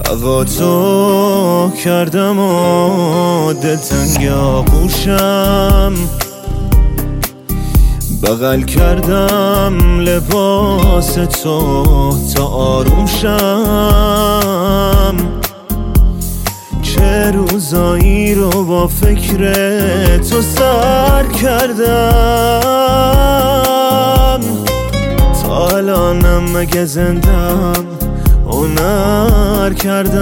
هوا تو کردم و دلتنگ آغوشم، بغل کردم لباس تو تا آروم شم. چه روزایی رو با فکر تو سر کردم، تا الانم مگه زندم هنر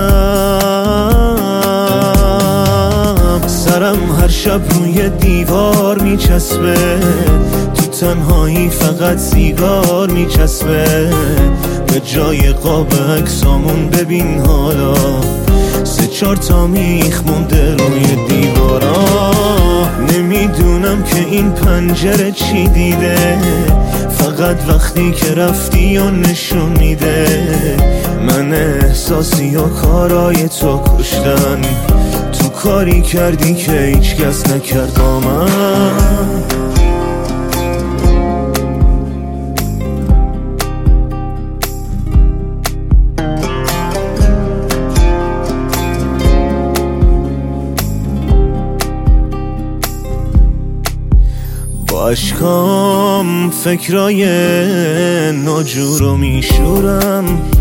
کردم. سرم هر شب روی دیوار میچسبه، تو تنهایی فقط سیگار میچسبه. به جای قاب عکسامون ببین حالا 3-4 تا میخ مونده روی دیوارا. نمیدونم که این پنجره چی دیده، فقط وقتی که رفتی و نشون میده. من احساسی و کارای تو کشتن، تو کاری کردی که هیچ کس نکرد با من. با اشکام فکرای ناجور رو میشورم.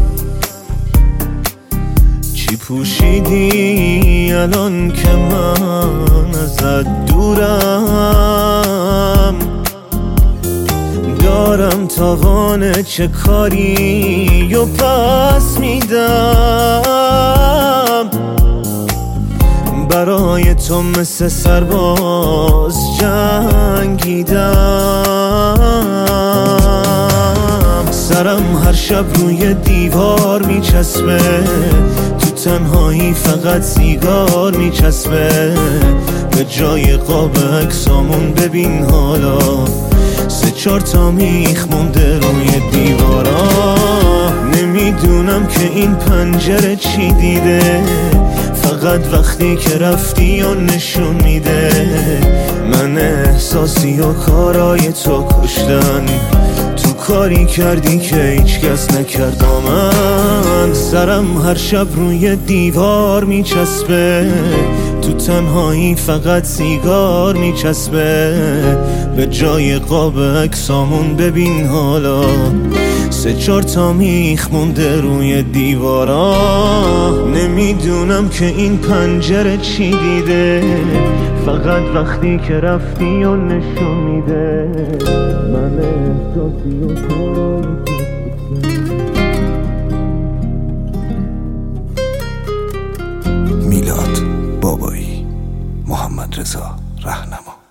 چی پوشیدی الان که من ازت دورم؟ دارم تاوان چه کاری و پس میدم. برای تو مثل سرباز جنگیدم. سرم هر شب روی دیوار میچسبه، تو تنهایی فقط سیگار میچسبه. به جای قاب عکسامون ببین حالا 3-4 تا میخ مونده روی دیوارا. نمیدونم که این پنجره چی دیده، فقط وقتی که رفتی و نشون میده. من احساسی و کارای تو کشتن، تو کاری کردی که هیچ کس نکرد با من. سرم هر شب روی دیوار میچسبه، تو تنهایی فقط سیگار میچسبه. به جای قاب عکسامون ببین حالا 3-4 تا میخ مونده روی دیوارا. نمیدونم که این پنجره چی دیده، فقط وقتی که رفتی و نشون میده. من احساسی و میلاد بابایی، محمد رضا رهنما.